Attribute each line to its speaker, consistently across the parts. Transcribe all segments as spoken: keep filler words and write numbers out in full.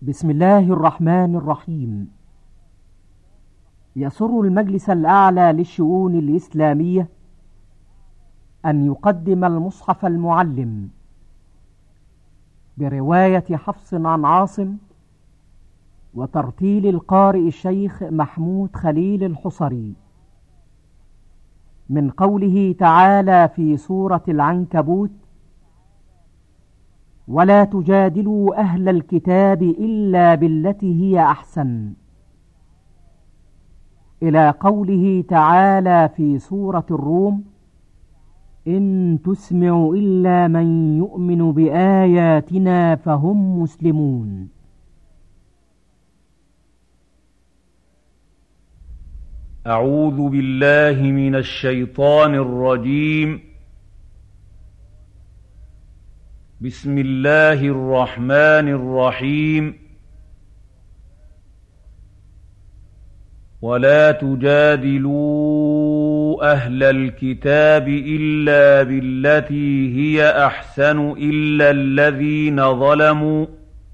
Speaker 1: بسم الله الرحمن الرحيم. يسر المجلس الأعلى للشؤون الإسلامية أن يقدم المصحف المعلم برواية حفص عن عاصم وترتيل القارئ الشيخ محمود خليل الحصري من قوله تعالى في سورة العنكبوت: ولا تجادلوا أهل الكتاب إلا بالتي هي أحسن، إلى قوله تعالى في سورة الروم: إن تسمعوا إلا من يؤمن بآياتنا فهم مسلمون.
Speaker 2: أعوذ بالله من الشيطان الرجيم. بسم الله الرحمن الرحيم. ولا تجادلوا أهل الكتاب إلا بالتي هي أحسن إلا الذين ظلموا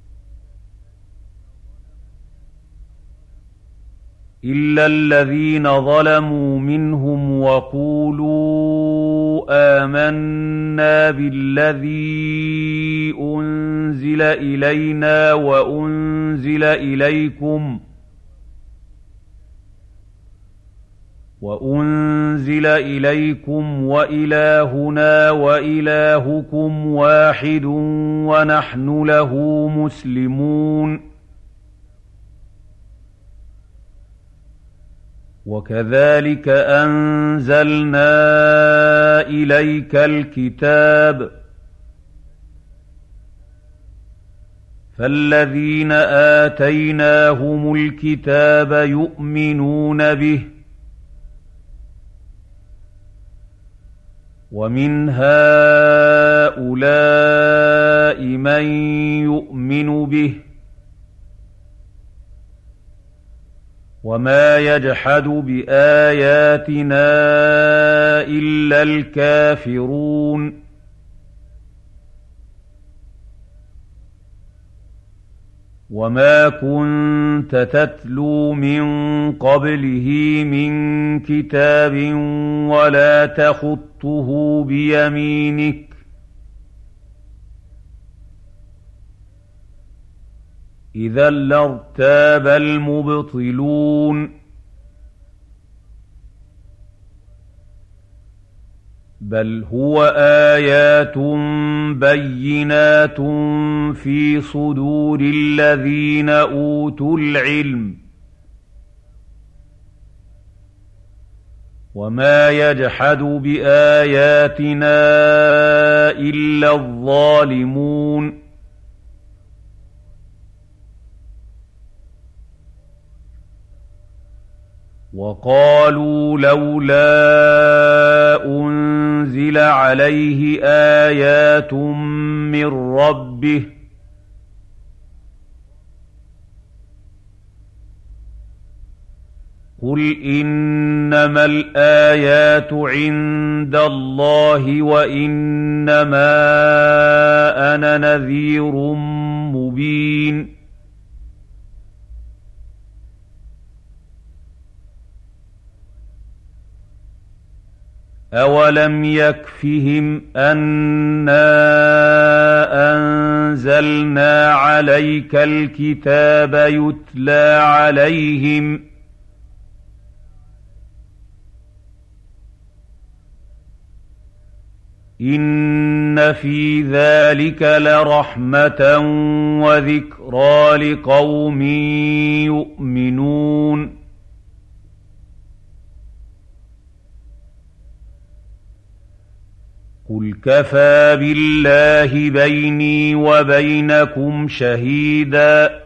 Speaker 2: إلا الذين ظلموا منهم وقولوا آمنا بالذي أنزل إلينا وأنزل إليكم وأنزل إليكم وإلهنا وإلهكم واحد ونحن له مسلمون. وكذلك أنزلنا إليك الكتاب فالذين آتيناهم الكتاب يؤمنون به ومن هؤلاء من يؤمن به وما يجحد بآياتنا إلا الكافرون. وما كنت تتلو من قبله من كتاب ولا تخطه بيمينك إذا لارتاب المبطلون. بل هو آيات بينات في صدور الذين أوتوا العلم وما يجحد بآياتنا إلا الظالمون. وقالوا لولا أنزل عليه آيات من ربه قل إنما الآيات عند الله وإنما أنا نذير مبين. أولم يكفهم أنا أنزلنا عليك الكتاب يتلى عليهم إن في ذلك لرحمة وذكرى لقوم يؤمنون. قل كفى بالله بيني وبينكم شهيدا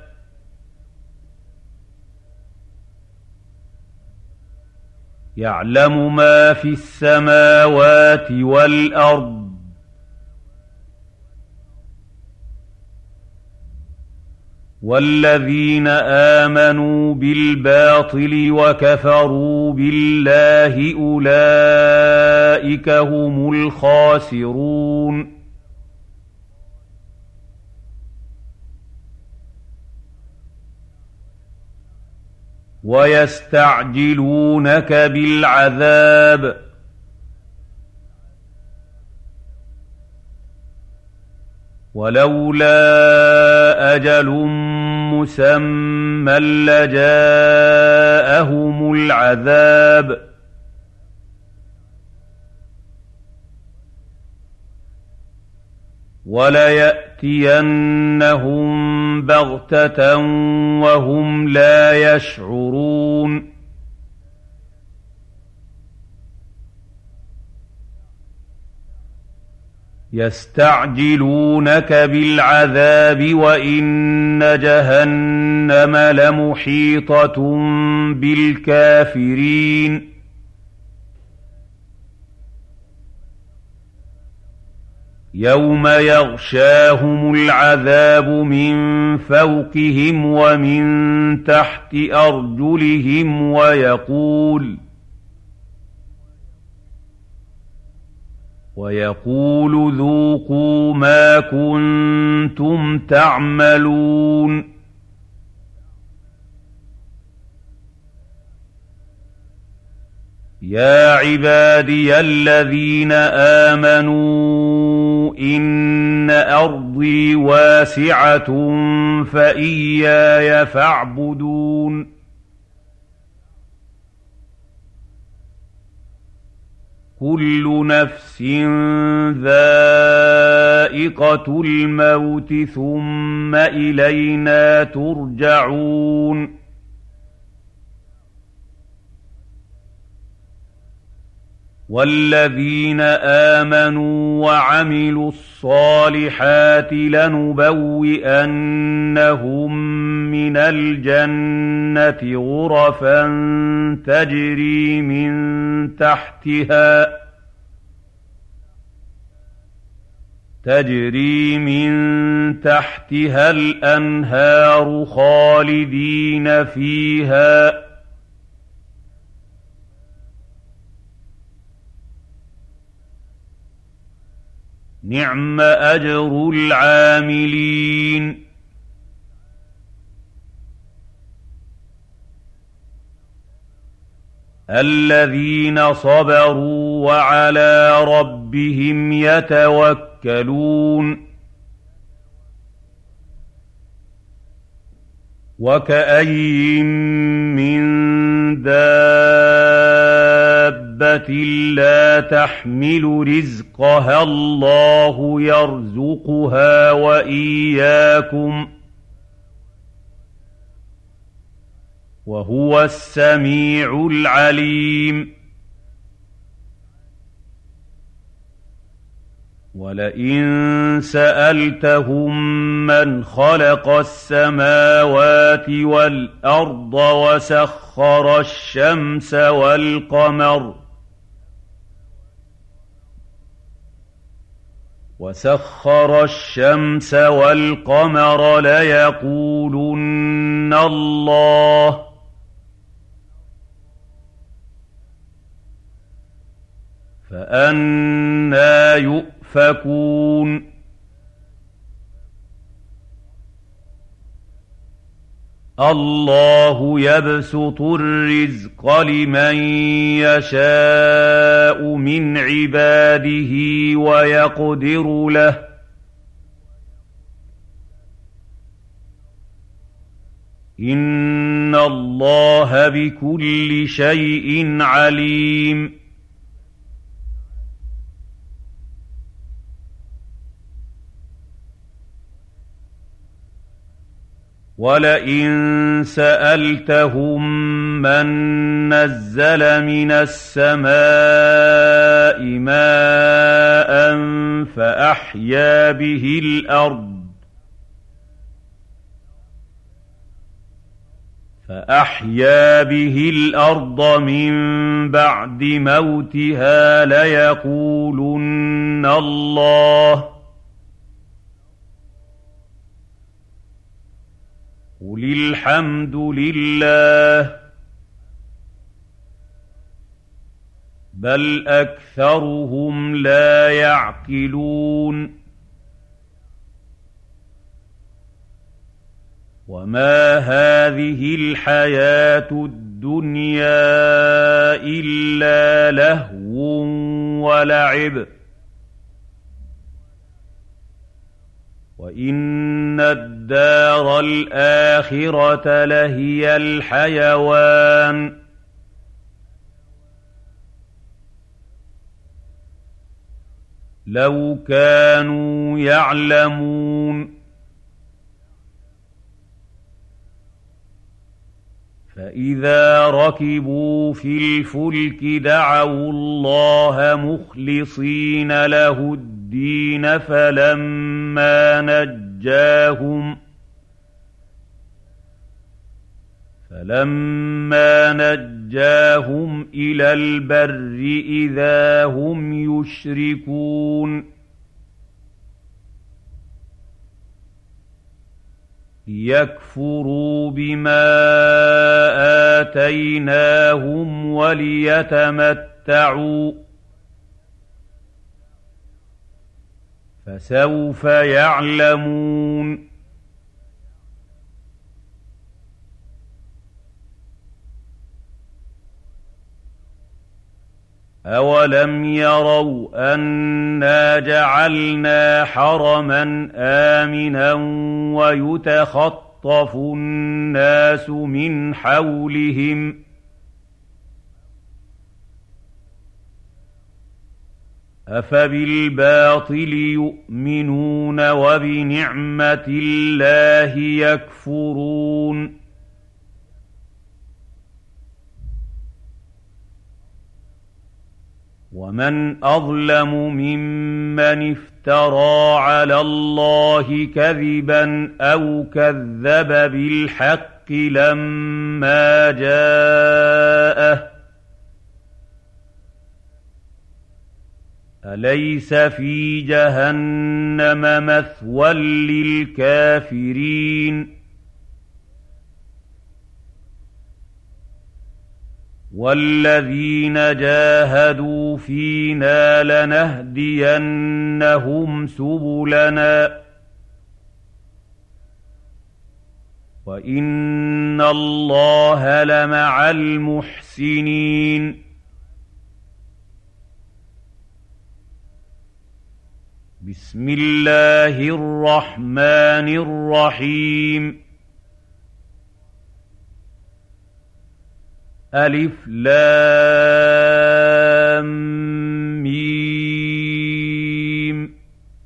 Speaker 2: يعلم ما في السماوات والأرض والذين آمنوا بالباطل وكفروا بالله أولئك هم الخاسرون. ويستعجلونك بالعذاب ولولا أجل مسمى لجاءهم العذاب وليأتينهم بغتة وهم لا يشعرون يستعجلونك بالعذاب وإن جهنم لمحيطة بالكافرين يوم يغشاهم العذاب من فوقهم ومن تحت أرجلهم ويقول ويقول ذوقوا ما كنتم تعملون يا عبادي الذين آمنوا إن أرضي واسعة فإياي فاعبدون كل نفس ذائقة الموت ثم إلينا ترجعون والذين آمنوا وعملوا الصالحات لنبوئنهم من الجنة غرفا تجري من تحتها تجري من تحتها الأنهار خالدين فيها نعم أجر العاملين الذين صبروا وعلى ربهم يتوكلون وكأين من دابة لا تحمل رزقها الله يرزقها وإياكم وهو السميع العليم ولئن سألتهم من خلق السماوات والأرض وسخر الشمس والقمر وسخر الشمس والقمر ليقولن الله فأنى يؤفكون الله يبسط الرزق لمن يشاء من عباده ويقدر له إن الله بكل شيء عليم ولئن سألتهم من نزل من السماء ماء فأحيا به الأرض فأحيا به الأرض من بعد موتها ليقولن الله قل الحمد لله بل أكثرهم لا يعقلون وما هذه الحياة الدنيا الدُّنْيَا إِلَّا لَهْوٌ وَلَعِبٌ وَإِنَّ الدَّارَ الْآخِرَةَ لَهِيَ الْحَيَوَانُ لَوْ كَانُوا يَعْلَمُونَ فَإِذَا رَكِبُوا فِي الْفُلْكِ دَعَوُا اللَّهَ مُخْلِصِينَ لَهُ الدِّينَ فَلَمَّا نَجَّاهُمْ فَلَمَّا نَجَّاهُمْ إِلَى الْبَرِّ إِذَا هُمْ يُشْرِكُونَ لِيَكْفُرُوا بِمَا آتَيْنَاهُمْ وَلِيَتَمَتَّعُوا فَسَوْفَ يَعْلَمُونَ أَوَلَمْ يَرَوْا أَنَّا جَعَلْنَا حَرَمًا آمِنًا وَيُتَخَطَّفُ النَّاسُ مِنْ حَوْلِهِمْ أَفَبِالْبَاطِلِ يُؤْمِنُونَ وَبِنِعْمَةِ اللَّهِ يَكْفُرُونَ وَمَنْ أَظْلَمُ مِمَّنِ افْتَرَىٰ عَلَى اللَّهِ كَذِبًا أَوْ كَذَّبَ بِالْحَقِّ لَمَّا جَاءَهُ أَلَيْسَ فِي جَهَنَّمَ مَثْوًى لِّلْكَافِرِينَ وَالَّذِينَ جَاهَدُوا فِينَا لَنَهْدِيَنَّهُمْ سُبُلَنَا وَإِنَّ اللَّهَ لَمَعَ الْمُحْسِنِينَ بسم الله الرحمن الرحيم ألف لام ميم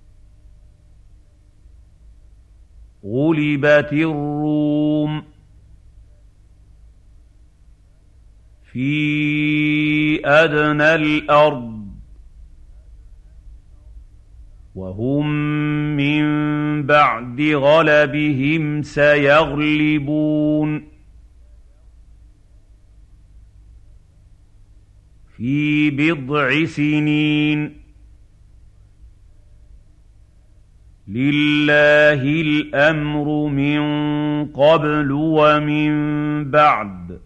Speaker 2: غُلِبَتِ الرُّومُ في أدنى الأرض وهم من بعد غلبهم سيغلبون في بضع سنين لله الأمر من قبل ومن بعد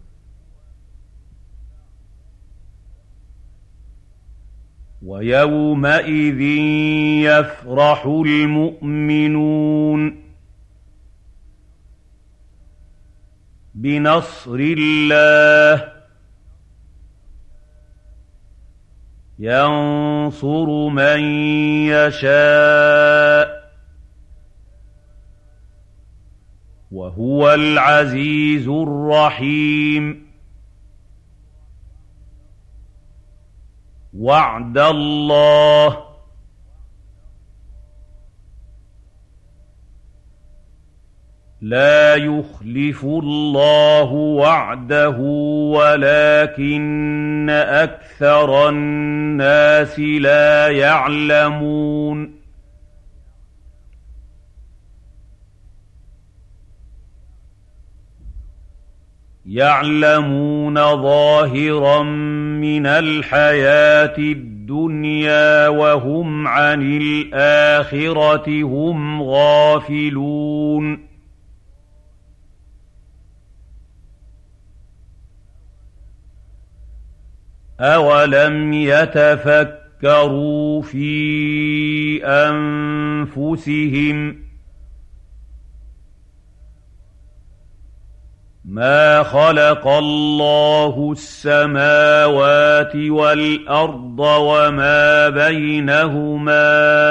Speaker 2: ويومئذ يفرح المؤمنون بنصر الله ينصر من يشاء وهو العزيز الرحيم وعد الله لا يخلف الله وعده ولكن أكثر الناس لا يعلمون يعلمون ظاهرا من الحياة الدنيا وهم عن الآخرة هم غافلون أولم يتفكروا في أنفسهم مَا خَلَقَ اللَّهُ السَّمَاوَاتِ وَالْأَرْضَ وَمَا بَيْنَهُمَا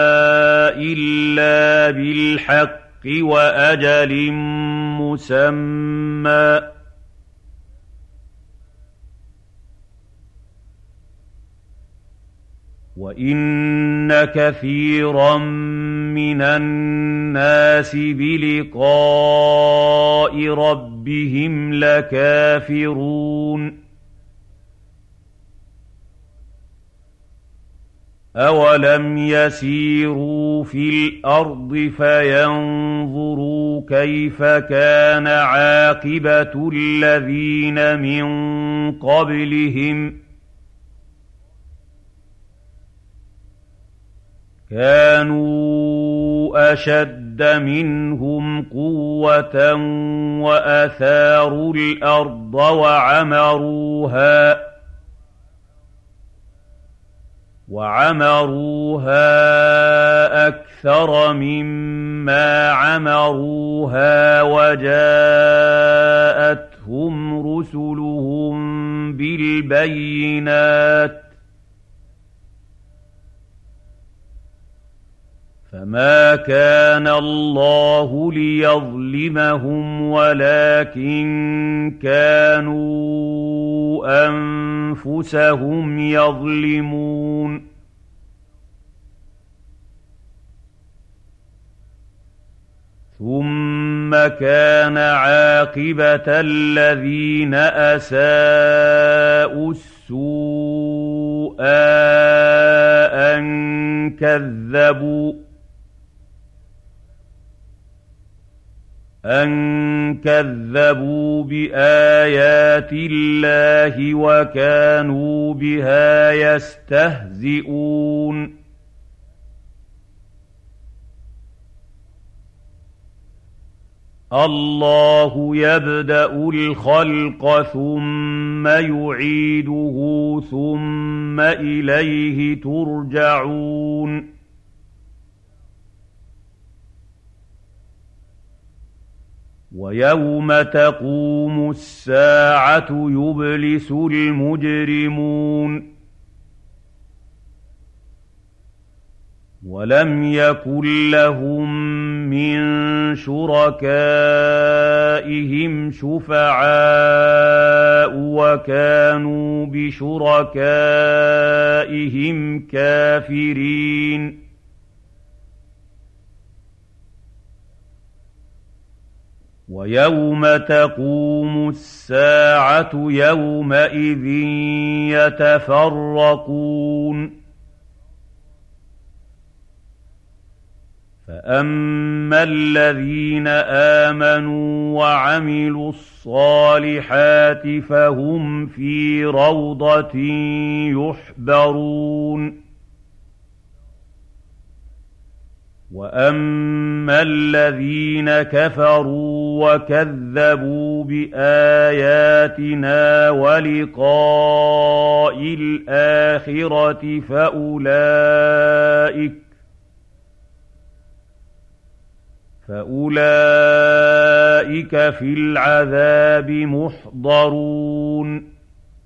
Speaker 2: إِلَّا بِالْحَقِّ وَأَجَلٍ مُّسَمًّى ۗ وَإِنَّ كَثِيرًا مِّنَ النَّاسِ بِلِقَاءِ رَبِّهِمْ لَكَافِرُونَ أَوَلَمْ يَسِيرُوا فِي الْأَرْضِ فَيَنظُرُوا كَيْفَ كَانَ عَاقِبَةُ الَّذِينَ مِن قَبْلِهِمْ كَانُوا أَشَدَّ مِنْهُمْ قُوَّةً وَأَثَارُوا الْأَرْضَ وَعَمَرُوهَا وَعَمَرُوهَا أَكْثَرَ مِمَّا عَمَرُوهَا وَجَاءَتْهُمْ رُسُلُهُم بِالْبَيِّنَاتِ فَمَا كَانَ اللَّهُ لِيَظْلِمَهُمْ وَلَٰكِن كَانُوا أَنفُسَهُمْ يَظْلِمُونَ ثُمَّ كَانَ عَاقِبَةَ الَّذِينَ أَسَاءُوا السُّوءَ أَن كَذَّبُوا أَن كَذَّبُوا بِآيَاتِ اللَّهِ وَكَانُوا بِهَا يَسْتَهْزِئُونَ اللَّهُ يَبْدَأُ الْخَلْقَ ثُمَّ يُعِيدُهُ ثُمَّ إِلَيْهِ تُرْجَعُونَ وَيَوْمَ تَقُومُ السَّاعَةُ يُبْلِسُ الْمُجْرِمُونَ وَلَمْ يَكُن لَّهُم مِّن شُرَكَائِهِمْ شُفَعَاءُ وَكَانُوا بِشُرَكَائِهِمْ كَافِرِينَ وَيَوْمَ تَقُومُ السَّاعَةُ يَوْمَئِذٍ يَتَفَرَّقُونَ فَأَمَّا الَّذِينَ آمَنُوا وَعَمِلُوا الصَّالِحَاتِ فَهُمْ فِي رَوْضَةٍ يُحْبَرُونَ وَأَمَّا الَّذِينَ كَفَرُوا وَكَذَّبُوا بِآيَاتِنَا وَلِقَاءِ الْآخِرَةِ فَأُولَٰئِكَ فَأُولَٰئِكَ فِي الْعَذَابِ مُحْضَرُونَ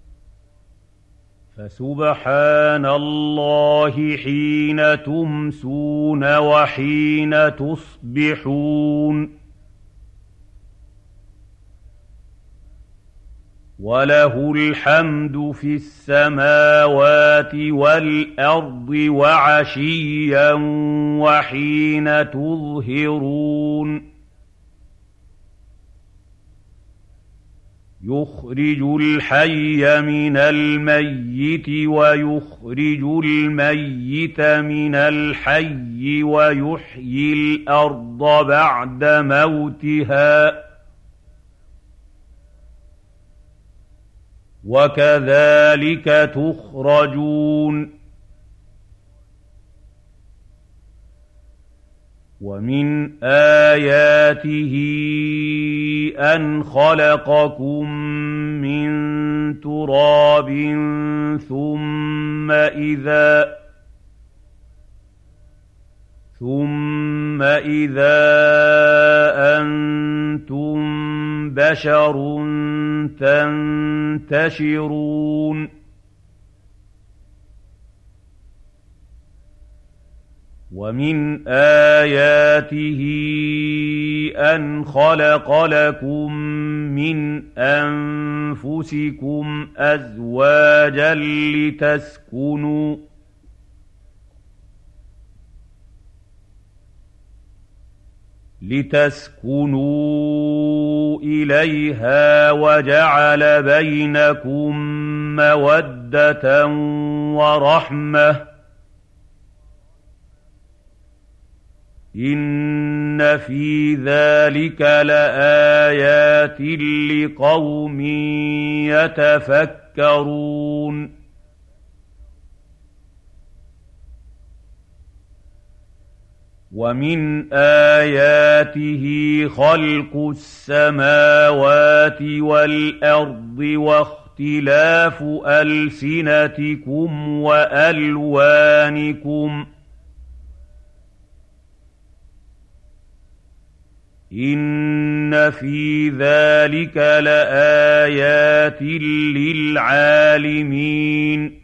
Speaker 2: فَسُبْحَانَ اللَّهِ حِينَ تُمْسُونَ وَحِينَ تُصْبِحُونَ وَلَهُ الْحَمْدُ فِي السَّمَاوَاتِ وَالْأَرْضِ وَعَشِيًّا وَحِينَ تُظْهِرُونَ يُخْرِجُ الْحَيَّ مِنَ الْمَيِّتِ وَيُخْرِجُ الْمَيِّتَ مِنَ الْحَيِّ وَيُحْيِي الْأَرْضَ بَعْدَ مَوْتِهَا وَكَذَٰلِكَ تُخْرَجُونَ وَمِنْ آيَاتِهِ أَنْ خَلَقَكُم مِّن تُرَابٍ ثُمَّ إِذَا ثُمَّ إِذَا أَنتُم بشر تنتشرون ومن آياته أن خلق لكم من أنفسكم أزواجا لتسكنوا لتسكنوا إليها وجعل بينكم مودة ورحمة إن في ذلك لآيات لقوم يتفكرون ومن آياته خلق السماوات والأرض واختلاف ألسنتكم وألوانكم إن في ذلك لآيات للعالمين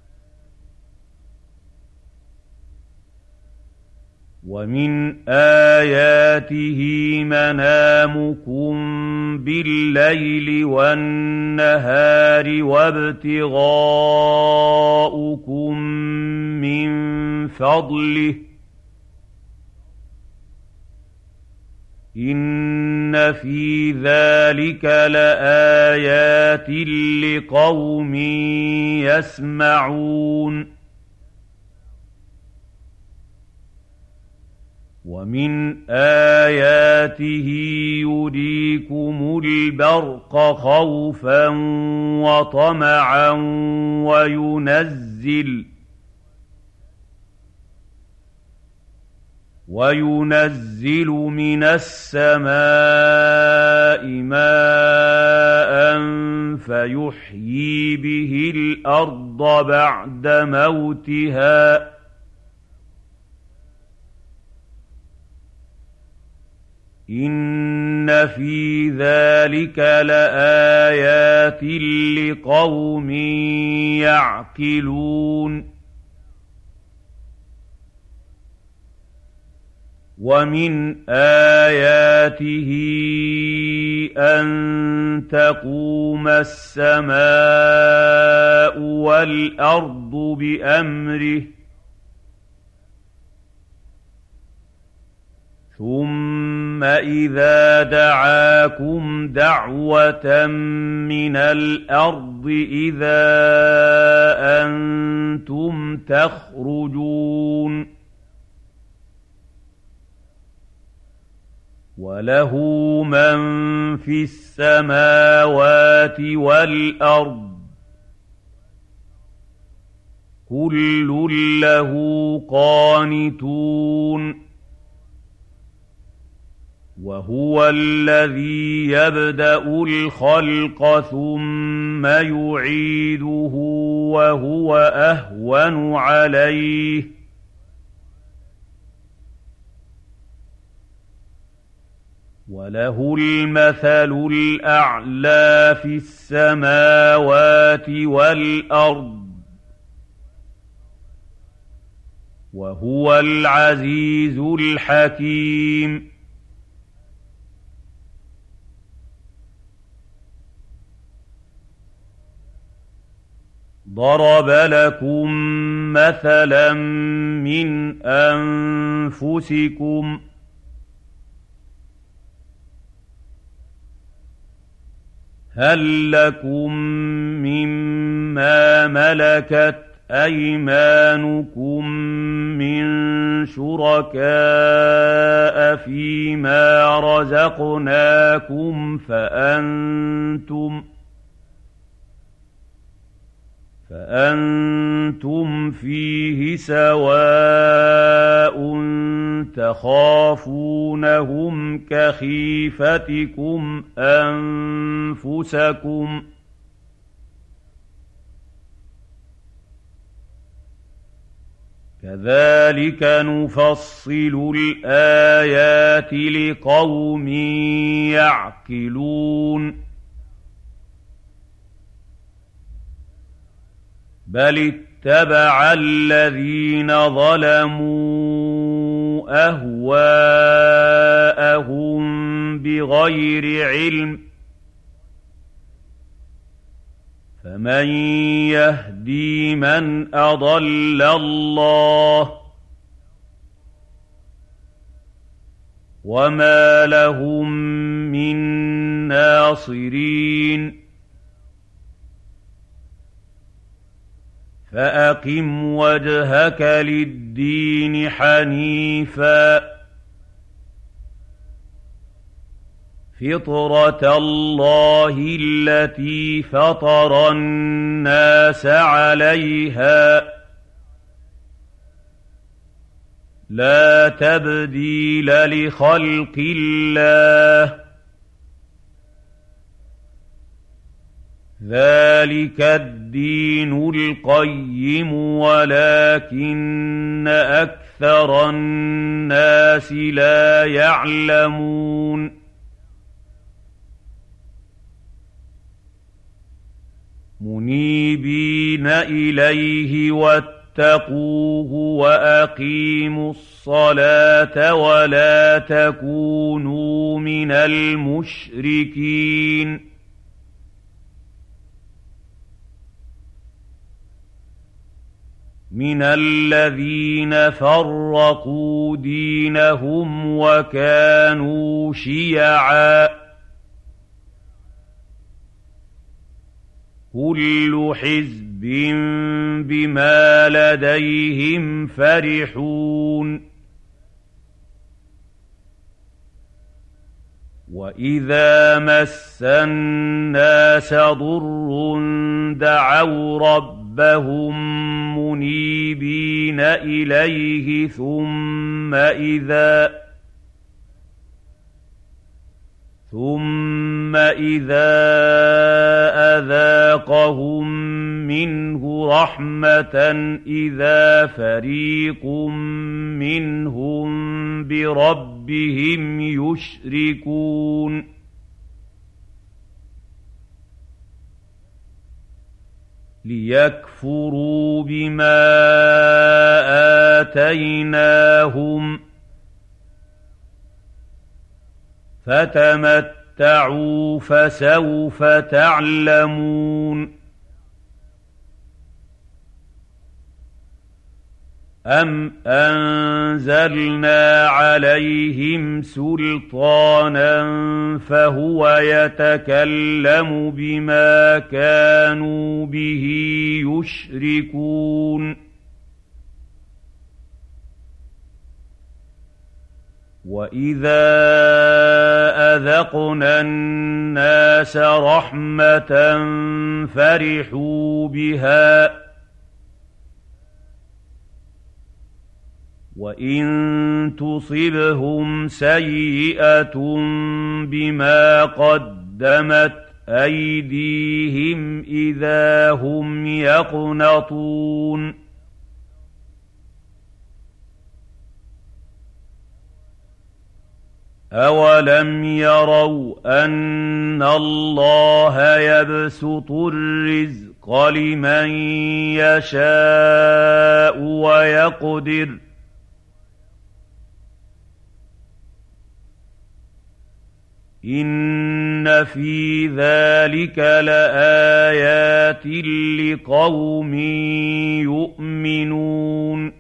Speaker 2: ومن آياته منامكم بالليل والنهار وابتغاؤكم من فضله إن في ذلك لآيات لقوم يسمعون ومن آياته يريكم البرق خوفا وطمعا وينزل وينزل من السماء ماء فيحيي به الأرض بعد موتها إن في ذلك لآيات لقوم يعقلون ومن آياته أن تقوم السماء والأرض بأمره ثم إذا دعاكم دعوة من الأرض إذا أنتم تخرجون وله من في السماوات والأرض كل له قانتون وهو الذي يبدأ الخلق ثم يعيده وهو أهون عليه وله المثل الأعلى في السماوات والأرض وهو العزيز الحكيم ضرب لكم مثلا من أنفسكم هل لكم مما ملكت أيمانكم من شركاء فيما رزقناكم فأنتم فأنتم فيه سواء تخافونهم كخيفتكم أنفسكم كذلك نفصل الآيات لقوم يعقلون بل اتبع الذين ظلموا أهواءهم بغير علم فمن يهدي من أضل الله وما لهم من ناصرين فأقم وجهك للدين حنيفا فطرة الله التي فطر الناس عليها لا تبديل لخلق الله ذلك الدين القيم ولكن أكثر الناس لا يعلمون منيبين إليه واتقوه وأقيموا الصلاة ولا تكونوا من المشركين من الذين فرقوا دينهم وكانوا شيعا كل حزب بما لديهم فرحون وإذا مس الناس ضر دعوا ربهم منيبين إليه ثم إذا ثم إذا أذاقهم منه رحمة إذا فريق منهم بربهم يشركون ليكفروا بما آتيناهم فتمتعوا فسوف تعلمون أم أنزلنا عليهم سلطانا فهو يتكلم بما كانوا به يشركون وإذا أذقنا الناس رحمة فرحوا بها وإن تصبهم سيئة بما قدمت أيديهم إذا هم يقنطون أولم يروا أن الله يبسط الرزق لمن يشاء ويقدر إن في ذلك لآيات لقوم يؤمنون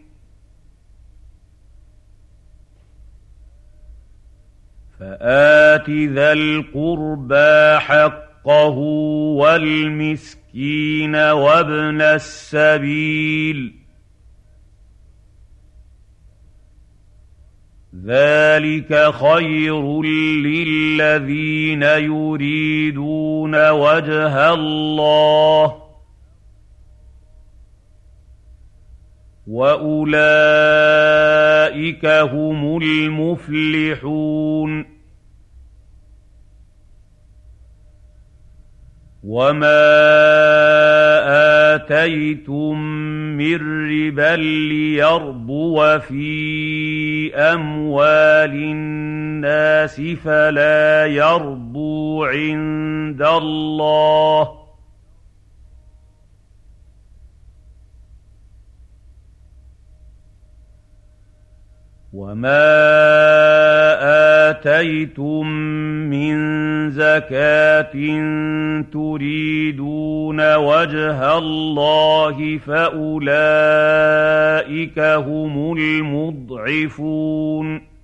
Speaker 2: فآت ذا القربى حقه والمسكين وابن السبيل ذلك خير للذين يريدون وجه الله وأولئك هم المفلحون وما آتيتم من ربا ليربو في أموال الناس فلا يربو عند الله وما آتيتم من زكاة تريدون وجه الله فأولئك هم المضعفون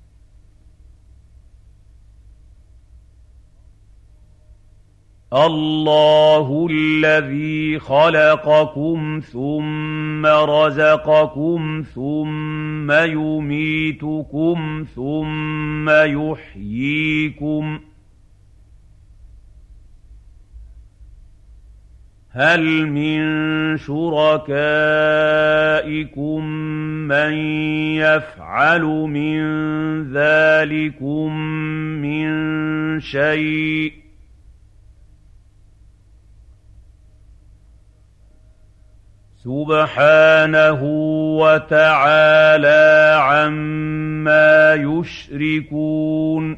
Speaker 2: الله الذي خلقكم ثم رزقكم ثم يميتكم ثم يحييكم هل من شركائكم من يفعل من ذلكم من شيء سبحانه وتعالى عما يشركون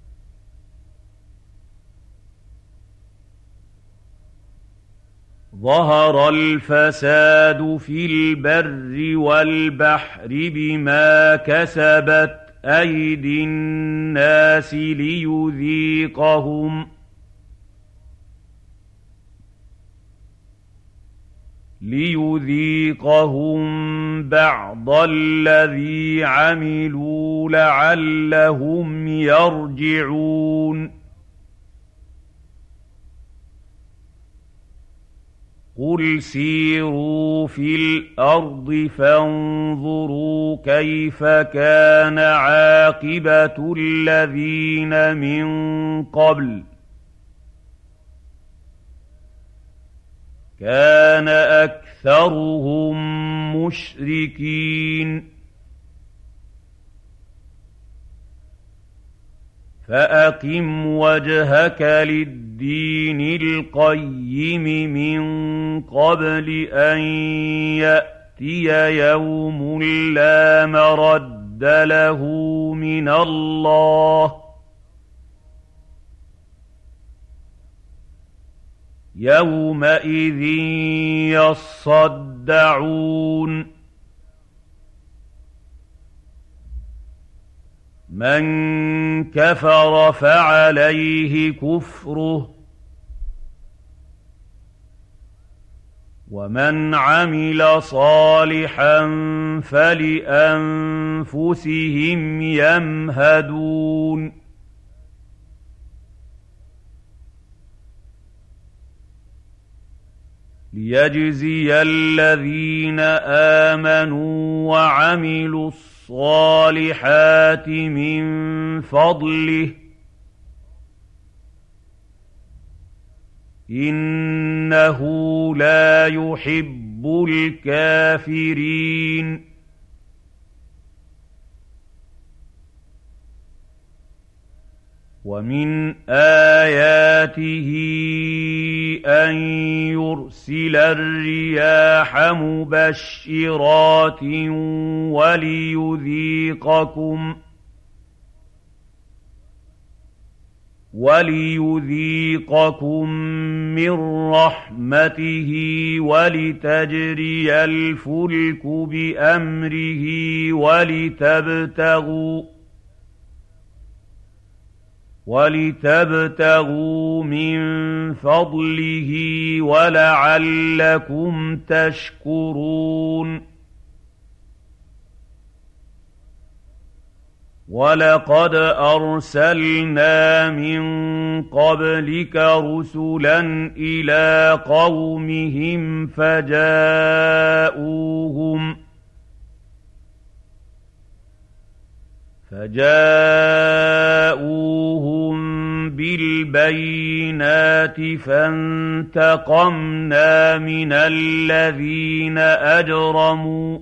Speaker 2: ظهر الفساد في البر والبحر بما كسبت أيدي الناس ليذيقهم ليذيقهم بعض الذي عملوا لعلهم يرجعون قل سيروا في الأرض فانظروا كيف كان عاقبة الذين من قبل كان أكثرهم مشركين فأقم وجهك للدين القيم من قبل أن يأتي يوم لا مرد له من الله يومئذ يصدعون من كفر فعليه كفره ومن عمل صالحا فلأنفسهم يمهدون ليجزي الذين آمنوا وعملوا الصالحات من فضله إنه لا يحب الكافرين ومن آياته أن يرسل الرياح مبشرات وليذيقكم وليذيقكم من رحمته ولتجري الفلك بأمره ولتبتغوا ولتبتغوا من فضله ولعلكم تشكرون ولقد أرسلنا من قبلك رسلا إلى قومهم فجاءوهم فجاءوهم بالبينات فانتقمنا من الذين أجرموا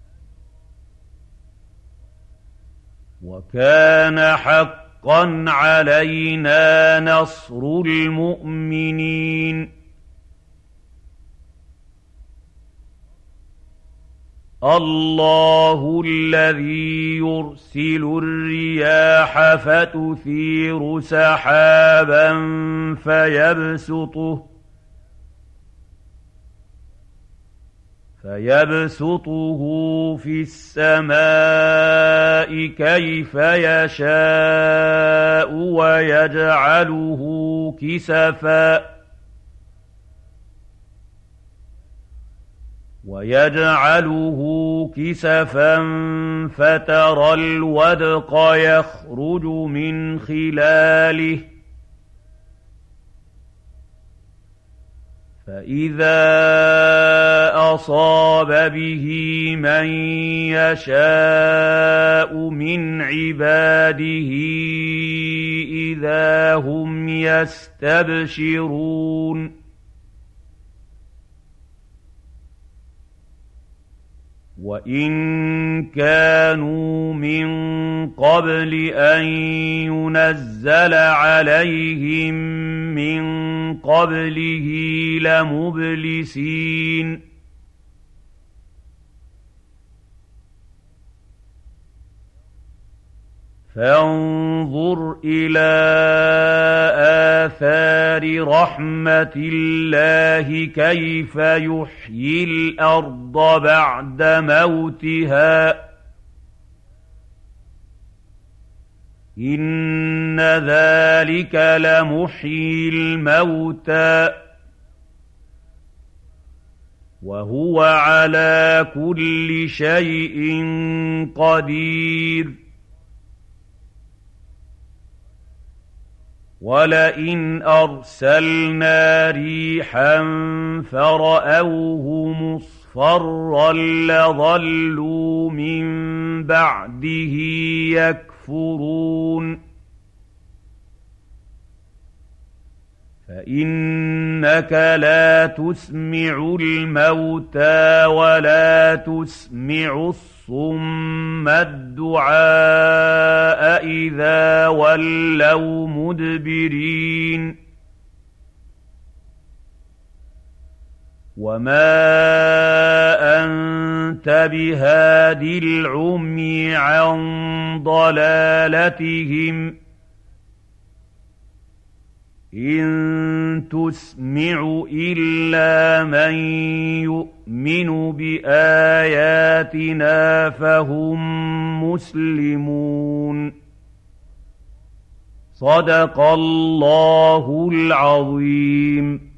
Speaker 2: وكان حقا علينا نصر المؤمنين الله الذي يرسل الرياح فتثير سحابا فيبسطه فيبسطه في السماء كيف يشاء ويجعله كسفا ويجعله كسفا فترى الودق يخرج من خلاله فإذا أصاب به من يشاء من عباده إذا هم يستبشرون وإن كانوا من قبل أن ينزل عليهم من قبله لمبلسين فانظر إلى آثار رحمة الله كيف يحيي الأرض بعد موتها إن ذلك لمحيي الموتى وهو على كل شيء قدير ولئن أرسلنا ريحا فرأوه مصفرا لظلوا من بعده يكفرون فإنك لا تسمع الموتى ولا تسمع الصم الدعاء إذا ولوا مدبرين وما أنت بهاد العمي عن ضلالتهم إن تسمع إلا من يؤمن بآياتنا فهم مسلمون صدق الله العظيم.